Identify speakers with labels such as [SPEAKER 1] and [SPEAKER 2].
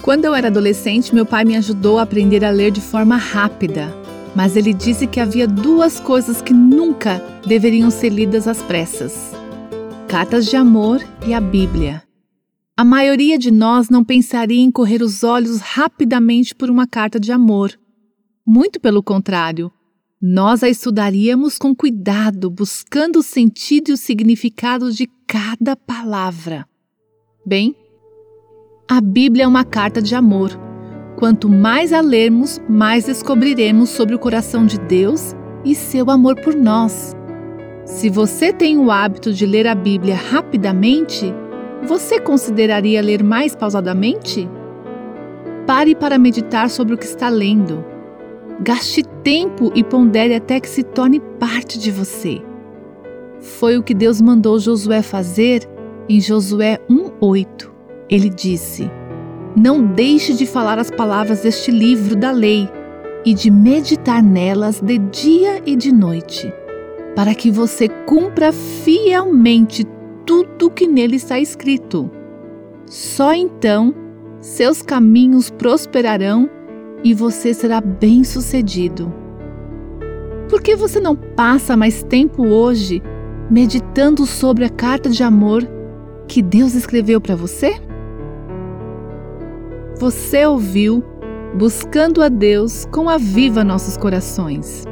[SPEAKER 1] Quando eu era adolescente, meu pai me ajudou a aprender a ler de forma rápida, mas ele disse que havia 2 coisas que nunca deveriam ser lidas às pressas: cartas de amor e a Bíblia. A maioria de nós não pensaria em correr os olhos rapidamente por uma carta de amor. Muito pelo contrário, nós a estudaríamos com cuidado, buscando o sentido e o significado de cada palavra. Bem, a Bíblia é uma carta de amor. Quanto mais a lermos, mais descobriremos sobre o coração de Deus e seu amor por nós. Se você tem o hábito de ler a Bíblia rapidamente, você consideraria ler mais pausadamente? Pare para meditar sobre o que está lendo. Gaste tempo e pondere até que se torne parte de você. Foi o que Deus mandou Josué fazer em Josué 1:8. Ele disse: "Não deixe de falar as palavras deste livro da lei e de meditar nelas de dia e de noite, para que você cumpra fielmente tudo o que nele está escrito. Só então seus caminhos prosperarão e você será bem-sucedido." Por que você não passa mais tempo hoje meditando sobre a carta de amor que Deus escreveu para você? Você ouviu Buscando a Deus com Aviva Nossos Corações.